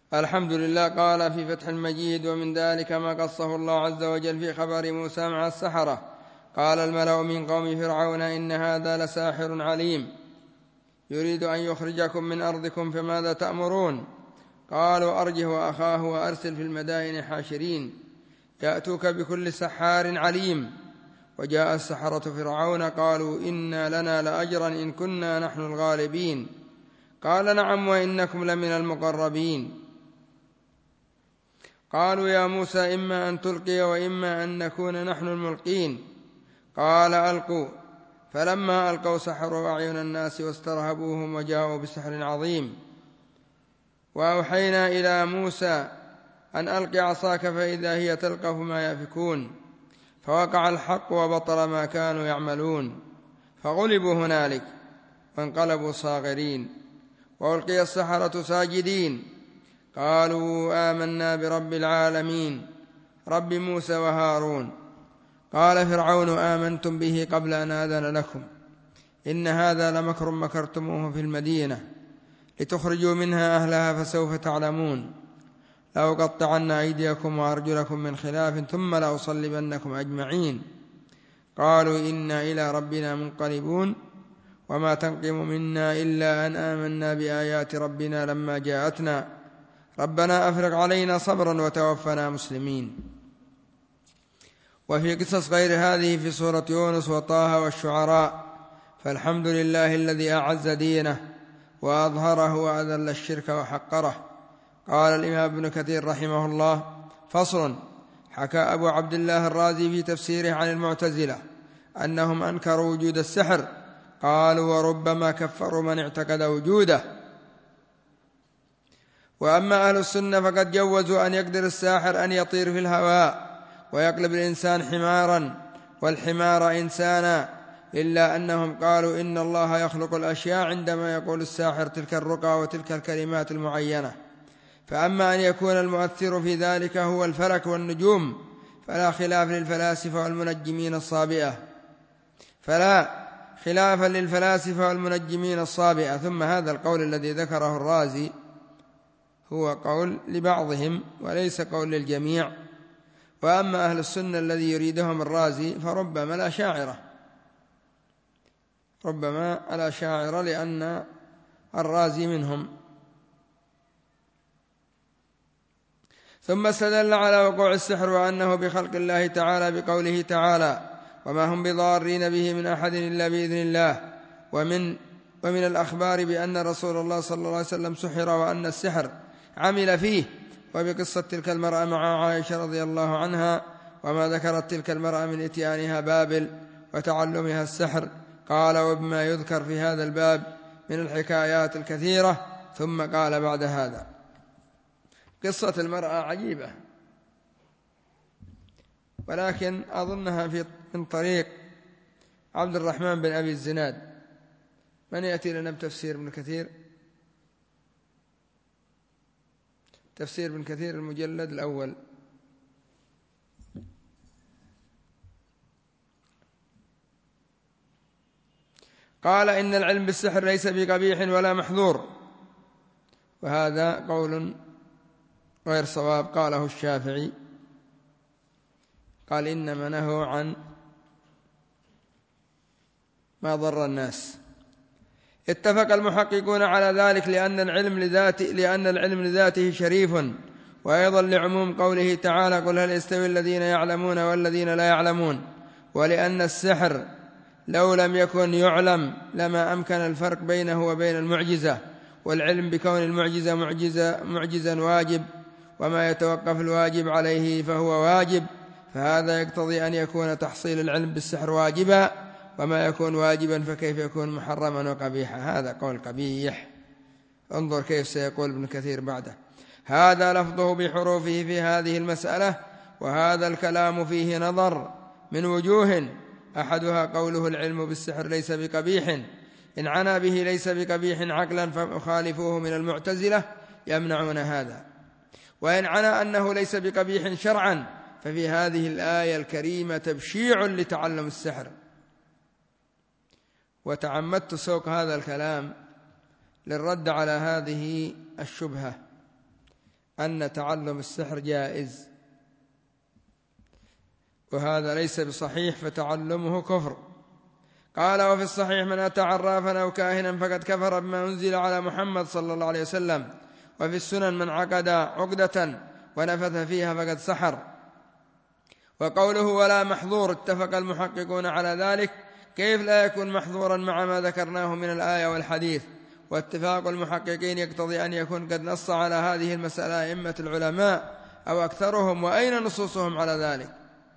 الحمد لله. قال في فتح المجيد: ومن ذلك ما قصه الله عز وجل في خبر موسى مع السحرة. قال الملأ من قوم فرعون: إن هذا لساحر عليم يريد أن يخرجكم من أرضكم فماذا تأمرون؟ قالوا: أرجه وأخاه وأرسل في المدائن حاشرين يأتوك بكل سحار عليم. وجاء السحرة فرعون قالوا: إنا لنا لأجرا إن كنا نحن الغالبين. قال: نعم وإنكم لمن المقربين. قالوا: يا موسى إما أن تلقي وإما أن نكون نحن الملقين. قال: ألقوا. فلما ألقوا سحروا أعين الناس واسترهبوهم وجاءوا بسحر عظيم. وأوحينا إلى موسى أن ألق عصاك فإذا هي تلقف ما يأفكون. فوقع الحق وبطل ما كانوا يعملون فغلبوا هنالك وانقلبوا صاغرين. وألقي السحرة ساجدين قالوا: آمنا برب العالمين رب موسى وهارون. قال فرعون: آمنتم به قبل أن آذن لكم إن هذا لمكر مكرتموه في المدينة لتخرجوا منها أهلها فسوف تعلمون. لأقطعن أيديكم وأرجلكم من خلاف ثم لأصلبنكم أجمعين. قالوا: إنا إلى ربنا منقلبون وما تنقم منا إلا أن آمنا بآيات ربنا لما جاءتنا ربنا أفرغ علينا صبرا وتوفنا مسلمين. وفي قصص غير هذه في سورة يونس وطه والشعراء. فالحمد لله الذي أعز دينه وأظهره وأذل الشرك وحقره. قال الإمام ابن كثير رحمه الله: فصل. حكى أبو عبد الله الرازي في تفسيره عن المعتزلة أنهم أنكروا وجود السحر. قالوا: وربما كفروا من اعتقد وجوده. وأما أهل السنة فقد جوزوا أن يقدر الساحر أن يطير في الهواء ويقلب الإنسان حمارا والحمار إنسانا، إلا أنهم قالوا إن الله يخلق الأشياء عندما يقول الساحر تلك الرقى وتلك الكلمات المعينة. فأما أن يكون المؤثر في ذلك هو الفلك والنجوم فلا خلاف للفلاسفة والمنجمين الصابئة. ثم هذا القول الذي ذكره الرازي هو قول لبعضهم وليس قول للجميع. وأما أهل السنة الذي يريدهم الرازي فربما الأشاعرة لأن الرازي منهم. ثم استدل على وقوع السحر وأنه بخلق الله تعالى بقوله تعالى: وما هم بضارين به من أحد إلا بإذن الله. ومن الأخبار بأن رسول الله صلى الله عليه وسلم سحر وأن السحر عمل فيه. وبقصة تلك المرأة مع عائشة رضي الله عنها وما ذكرت تلك المرأة من إتيانها بابل وتعلمها السحر. قال: وبما يذكر في هذا الباب من الحكايات الكثيرة. ثم قال بعد هذا: قصة المرأة عجيبة، ولكن أظنها من طريق عبد الرحمن بن أبي الزناد. من يأتي لنا بتفسير ابن كثير؟ تفسير ابن كثير المجلد الأول. قال: إن العلم بالسحر ليس بقبيح ولا محظور. وهذا قول غير صواب، قاله الشافعي، قال: إنما نهوا عن ما ضر الناس. اتفق المحققون على ذلك لأن العلم لذاته شريف، وأيضا لعموم قوله تعالى: قل هل يستوي الذين يعلمون والذين لا يعلمون. ولأن السحر لو لم يكن يعلم لما أمكن الفرق بينه وبين المعجزة، والعلم بكون المعجزة معجزا واجب، وما يتوقف الواجب عليه فهو واجب. فهذا يقتضي أن يكون تحصيل العلم بالسحر واجبا، وما يكون واجبا فكيف يكون محرما وقبيحا؟ هذا قول قبيح. انظر كيف سيقول ابن كثير بعده: هذا لفظه بحروفه في هذه المسألة، وهذا الكلام فيه نظر من وجوه. أحدها قوله: العلم بالسحر ليس بقبيح. إن عنا به ليس بقبيح عقلا فمخالفوه من المعتزلة يمنعون هذا. وإن عنا أنه ليس بقبيح شرعا ففي هذه الآية الكريمة تبشيع لتعلم السحر. وتعمدت سوق هذا الكلام للرد على هذه الشبهة أن تعلم السحر جائز، وهذا ليس بصحيح، فتعلمه كفر. قال: وفي الصحيح: من أتى عرافا أو كاهنا فقد كفر بما أنزل على محمد صلى الله عليه وسلم. وفي السنن: من عقد عقدة ونفث فيها فقد سحر. وقوله: ولا محظور، اتفق المحققون على ذلك. كيف لا يكون محظورا مع ما ذكرناه من الآية والحديث؟ واتفاق المحققين يقتضي أن يكون قد نص على هذه المسألة أئمة العلماء أو أكثرهم، وأين نصوصهم على ذلك؟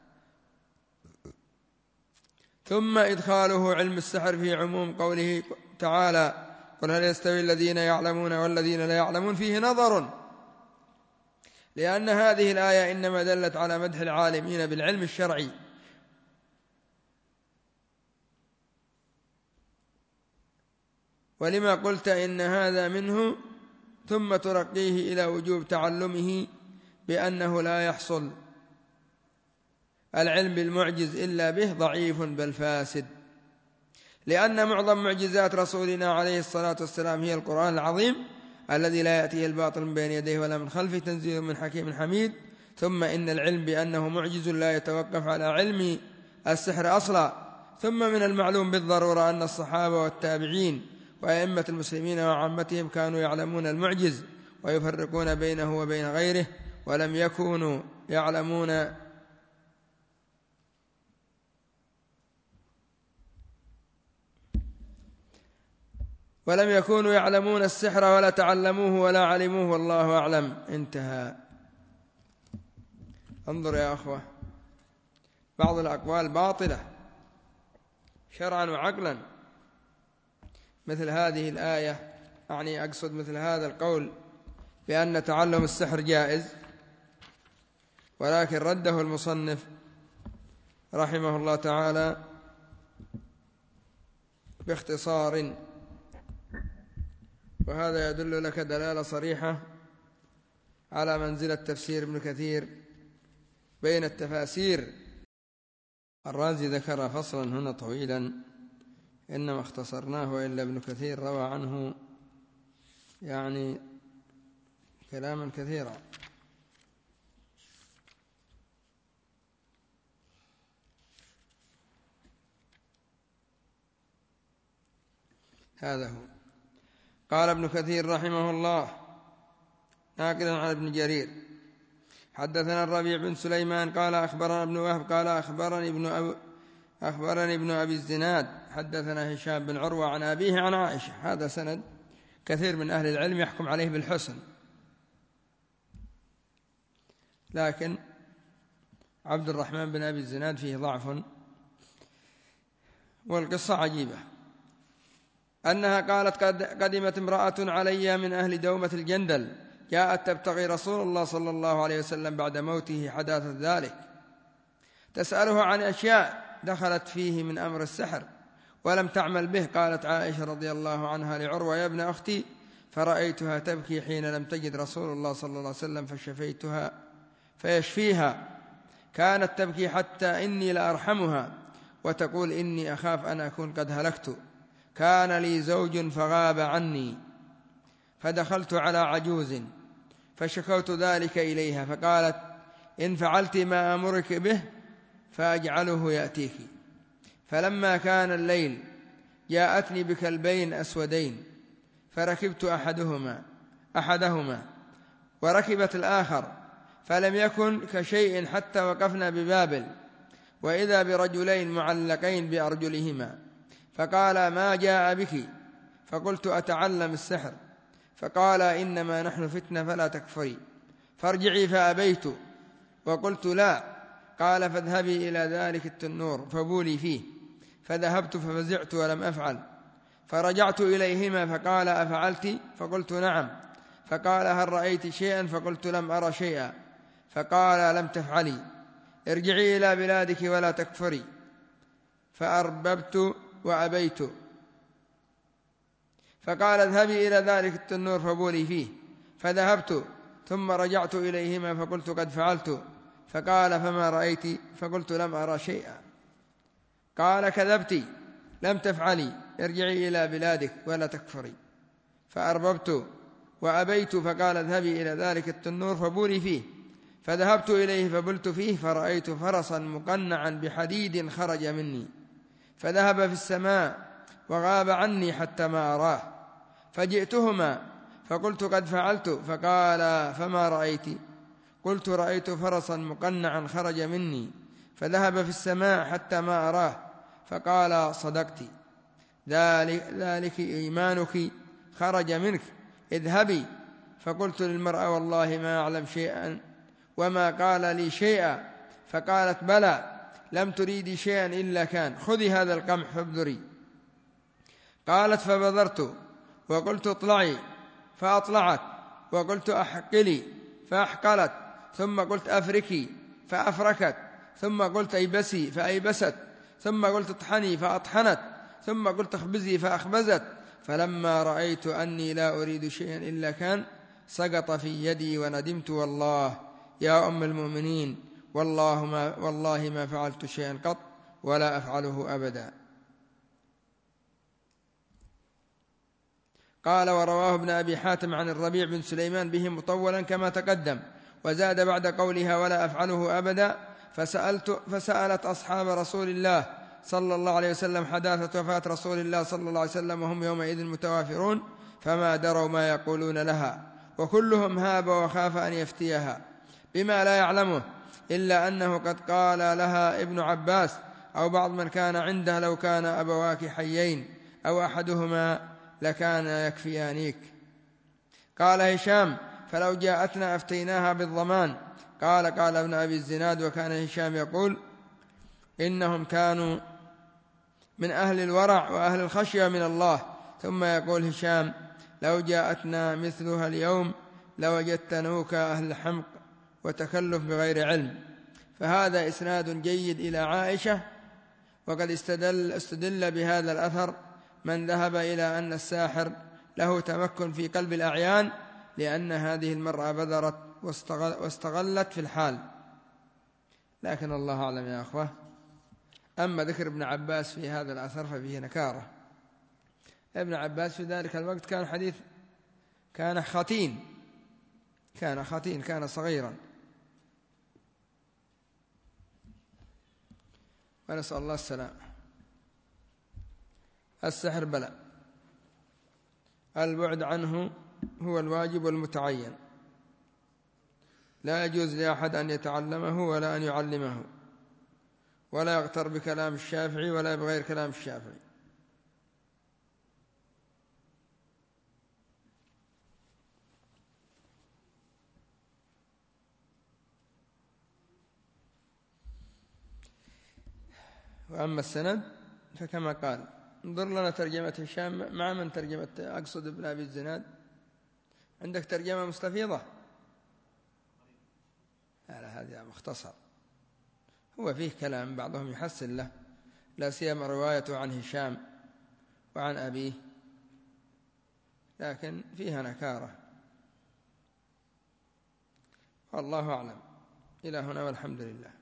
ثم إدخاله علم السحر في عموم قوله تعالى: قل هل يستوي الذين يعلمون والذين لا يعلمون، فيه نظر، لأن هذه الآية إنما دلت على مدح العالمين بالعلم الشرعي. ولما قلت إن هذا منه ثم ترقيه إلى وجوب تعلمه بأنه لا يحصل العلم بالمعجز إلا به ضعيف بل فاسد، لأن معظم معجزات رسولنا عليه الصلاة والسلام هي القرآن العظيم الذي لا يأتيه الباطل من بين يديه ولا من خلفه، تنزيل من حكيم حميد. ثم إن العلم بأنه معجز لا يتوقف على علم السحر أصلا. ثم من المعلوم بالضرورة أن الصحابة والتابعين وأئمة المسلمين وعامتهم كانوا يعلمون المعجز ويفرقون بينه وبين غيره، ولم يكونوا يعلمون السحر ولا تعلموه ولا علموه، والله أعلم. انتهى. انظر يا أخوة، بعض الأقوال باطلة شرعا وعقلا، مثل هذه الآية، يعني أقصد مثل هذا القول بأن تعلم السحر جائز، ولكن رده المصنف رحمه الله تعالى باختصار، وهذا يدل لك دلالة صريحة على منزلة تفسير ابن كثير بين التفاسير. الرازي ذكر فصلا هنا طويلا إنما اختصرناه، وإلا ابن كثير روى عنه يعني كلاما كثيرا. هذا هو. قال ابن كثير رحمه الله ناقلا عن ابن جرير: حدثنا الربيع بن سليمان قال أخبرنا ابن وهب قال أخبرني ابن أبي الزناد حدثنا هشام بن عروة عن أبيه عن عائشة. هذا سند كثير من أهل العلم يحكم عليه بالحسن، لكن عبد الرحمن بن أبي الزناد فيه ضعف. والقصة عجيبة، أنها قالت: قدمت امرأة علي من أهل دومة الجندل، جاءت تبتغي رسول الله صلى الله عليه وسلم بعد موته حداثة ذلك، تسأله عن أشياء دخلت فيه من أمر السحر ولم تعمل به. قالت عائشة رضي الله عنها لعروة: يا ابن أختي، فرأيتها تبكي حين لم تجد رسول الله صلى الله عليه وسلم فشفيتها فيشفيها. كانت تبكي حتى إني لأرحمها، وتقول: إني أخاف أن أكون قد هلكت، كان لي زوج فغاب عني، فدخلت على عجوز فشكوت ذلك إليها، فقالت: إن فعلت ما أمرك به فأجعله يأتيك. فلما كان الليل جاءتني بكلبين أسودين، فركبت أحدهما وركبت الآخر، فلم يكن كشيء حتى وقفنا ببابل، وإذا برجلين معلقين بأرجلهما، فقال: ما جاء بك؟ فقلت: أتعلم السحر. فقال: إنما نحن فتنة فلا تكفري، فارجعي. فأبيت وقلت: لا. قال: فاذهبي إلى ذلك التنور فبولي فيه. فذهبت ففزعت ولم أفعل، فرجعت إليهما فقال: أفعلت؟ فقلت: نعم. فقال: هل رأيت شيئا؟ فقلت: لم أرى شيئا. فقال: لم تفعلي، ارجعي إلى بلادك ولا تكفري. فأرببت وأبيت. فقال: اذهبي إلى ذلك التنور فبولي فيه. فذهبت ثم رجعت إليهما فقلت: قد فعلت. فقال: فما رأيت؟ فقلت: لم أرى شيئا. قال: كذبت، لم تفعلي، ارجعي إلى بلادك ولا تكفري. فأرببت وأبيت، فقال اذهبي إلى ذلك التنور فبولي فيه. فذهبت إليه فبلت فيه، فرأيت فرسا مقنعا بحديد خرج مني، فذهب في السماء وغاب عني حتى ما أراه. فجئتهما فقلت قد فعلت، فقال فما رأيت؟ قلت رأيت فرسا مقنعا خرج مني فذهب في السماء حتى ما أراه. فقال صدقت، ذلك إيمانك خرج منك، اذهبي. فقلت للمرأة والله ما أعلم شيئا وما قال لي شيئا. فقالت بلى، لم تريدي شيئا إلا كان، خذي هذا القمح فابذري. قالت فبذرت، وقلت اطلعي فأطلعت، وقلت أحقلي فأحقلت، ثم قلت أفركي فأفركت، ثم قلت أيبسي فأيبست، ثم قلت اطحني فأطحنت، ثم قلت اخبزي فأخبزت. فلما رأيت أني لا أريد شيئا إلا كان سقط في يدي، وندمت والله يا أم المؤمنين والله ما فعلت شيئا قط ولا أفعله أبدا. قال ورواه ابن أبي حاتم عن الربيع بن سليمان به مطولا كما تقدم، وزاد بعد قولها ولا أفعله أبدا فسألت أصحاب رسول الله صلى الله عليه وسلم حداثة وفاة رسول الله صلى الله عليه وسلم وهم يومئذ متوافرون، فما دروا ما يقولون لها، وكلهم هاب وخاف أن يفتيها بما لا يعلمه، إلا أنه قد قال لها ابن عباس أو بعض من كان عنده لو كان أبواك حيين أو أحدهما لكان يكفيانيك. قال هشام فلو جاءتنا أفتيناها بالضمان. قال ابن أبي الزناد وكان هشام يقول إنهم كانوا من أهل الورع وأهل الخشية من الله. ثم يقول هشام لو جاءتنا مثلها اليوم لوجدتنوك أهل حمق وتكلف بغير علم. فهذا إسناد جيد إلى عائشة. وقد استدل بهذا الأثر من ذهب إلى أن الساحر له تمكن في قلب الأعيان، لأن هذه المرأة بذرت واستغلت في الحال. لكن الله أعلم يا أخوة. أما ذكر ابن عباس في هذا الأثر ففيه نكارة. ابن عباس في ذلك الوقت كان خطين، كان صغيرا، ونسأل الله السلام. السحر بلى، البعد عنه هو الواجب والمتعين، لا يجوز لأحد أن يتعلمه ولا أن يعلمه، ولا يغتر بكلام الشافعي ولا بغير كلام الشافعي. وأما السند فكما قال انظر لنا ترجمة هشام مع من ترجمة أقصد ابن أبي الزناد. عندك ترجمة مستفيضة؟ لا هذا مختصر، هو فيه كلام بعضهم يحسن له، لا سيما روايته عن هشام وعن أبيه، لكن فيها نكارة. والله أعلم. إلى هنا والحمد لله.